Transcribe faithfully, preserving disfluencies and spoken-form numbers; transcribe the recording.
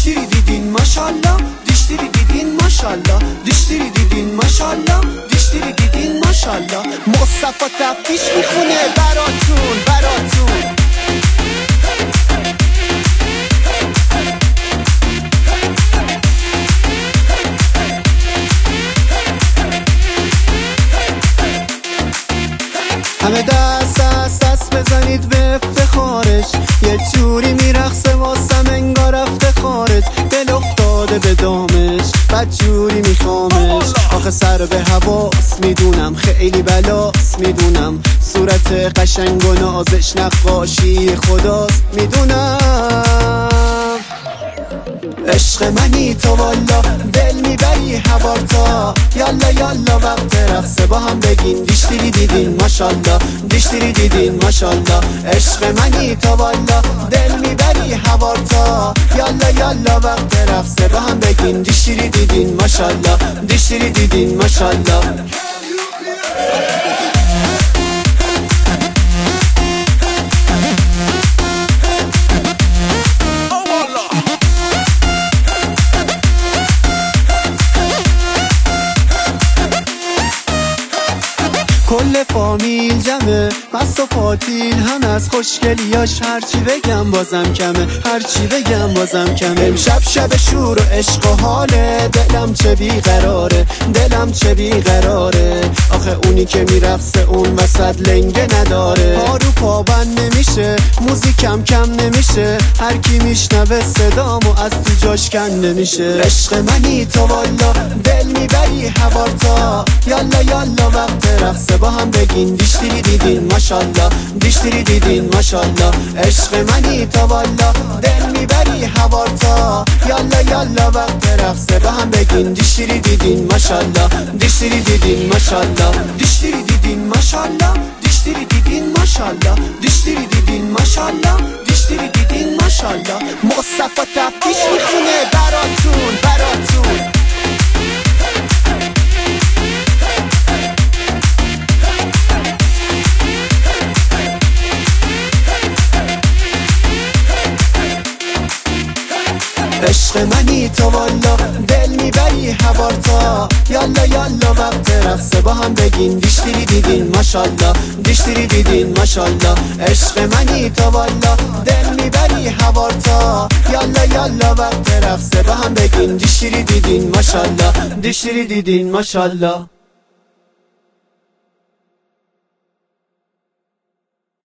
Dişleri دیدین ماشالله Dişleri دیدین ماشالله Dişleri دیدین ماشالله Dişleri دیدین ماشالله مصطفی تفتیش میخونه براتون براتون همه دست دست دست بزنید به افتخارش یه جوری میرقصه واسم انگار رفته خارج دل افتاده به دامش بد جوری میخوامش آخه سر به حواس میدونم خیلی بلاس میدونم صورت قشنگ و نازش نقاشی خداست میدونم عشق منی تو والا دل میبری هوارتا یالا یالا وقت رقصه با هم بگین دیشتری دیدین ماشالله دیشتری دیدین ماشالله عشق منی تو والا دل میبری هوارتا یالا یالا وقت رقصه با هم بگین دیشتری دیدین ماشالله دیشتری دیدین ماشالله کل فامیل جمعه مست و پاتیل هم از خوشگلیاش هرچی بگم بازم کمه هرچی بگم بازم کمه امشب شب شور و عشق و حاله دلم چه بیقراره دلم چه بیقراره آخه اونی که میرقصه اون وسط لنگه نداره پارو پابند نمیشه موزیکم کم نمیشه هر کی میشنوه صدامو از تو جاش کن نمیشه عشق منی تو والا دل میبری هوارتا یالا یالا وقت رقصه با هم بگین دیشتری دیدین ماشالله دیشتری دیدین ماشالله عشق منی تو والا دل میبری هوارتا یالا یالا وقت رقصه با هم بگین دیشتری دیدین ماشالله دیشتری دیدین ماشالله دیشتری دیدین ماشالله دیشتری دیدین ماشالله دیشتری دیدین ماشالله دیشتری دیدین ماشالله مصطفی تفتیش میخونه براتون براتون عشق منی تو والا دل میبری هوارتا یالا یالا وقت رقصه با هم بگین دیشتری دیدین ماشالله دیشتری دیدین ماشالله عشق منی تو والا دل میبری هوارتا یالا یالا وقت رقصه با هم بگین دیشتری دیدین ماشالله دیشتری دیدین ماشالله